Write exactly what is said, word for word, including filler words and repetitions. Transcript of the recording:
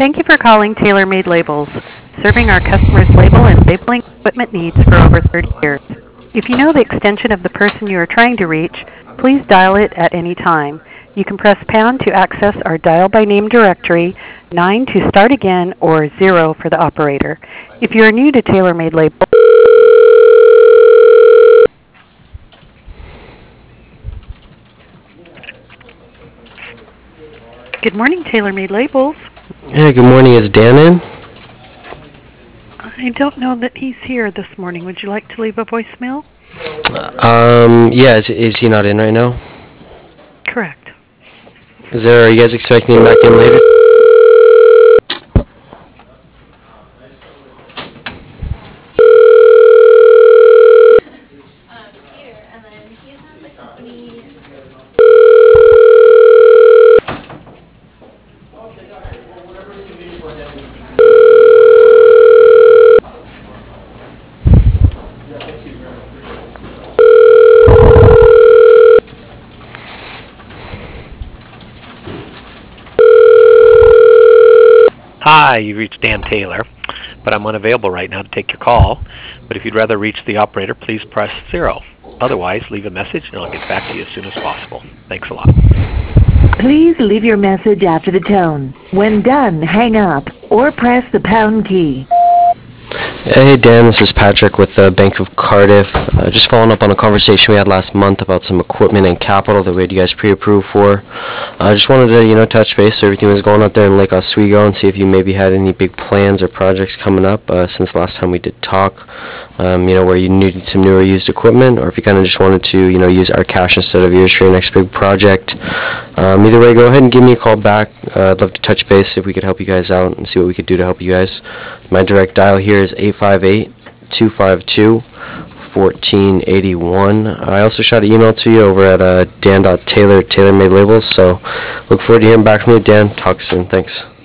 Thank you for calling TaylorMade Labels, serving our customers' label and labeling equipment needs for over thirty years. If you know the extension of the person you are trying to reach, please dial it at any time. You can press pound to access our dial by name directory, nine to start again, or zero for the operator. If you are new to TaylorMade Labels, good morning, TaylorMade Labels. Hey, good morning. Is Dan in? I don't know that he's here this morning. Would you like to leave a voicemail? Um, yeah, is, is he not in right now? Correct. Is there, are you guys expecting him back in later? Hi, you've reached Dan Taylor, but I'm unavailable right now to take your call. But if you'd rather reach the operator, please press zero. Otherwise, leave a message and I'll get back to you as soon as possible. Thanks a lot. Please leave your message after the tone. When done, hang up or press the pound key. Hey, Dan, this is Patrick with the Bank of Cardiff. Uh, just following up on a conversation we had last month about some equipment and capital that we had you guys pre-approved for. I uh, just wanted to, you know, touch base so everything was going out there in Lake Oswego and see if you maybe had any big plans or projects coming up uh, since last time we did talk. Um, you know, where you needed some newer used equipment, or if you kind of just wanted to, you know, use our cash instead of yours for your next big project. Um, either way, go ahead and give me a call back. Uh, I'd love to touch base if we could help you guys out and see what we could do to help you guys. My direct dial here is eight five eight, two five two, one four eight one. I also shot an email to you over at uh, dan dot taylor at TaylorMade Labels, so look forward to hearing back from you, Dan. Talk soon. Thanks.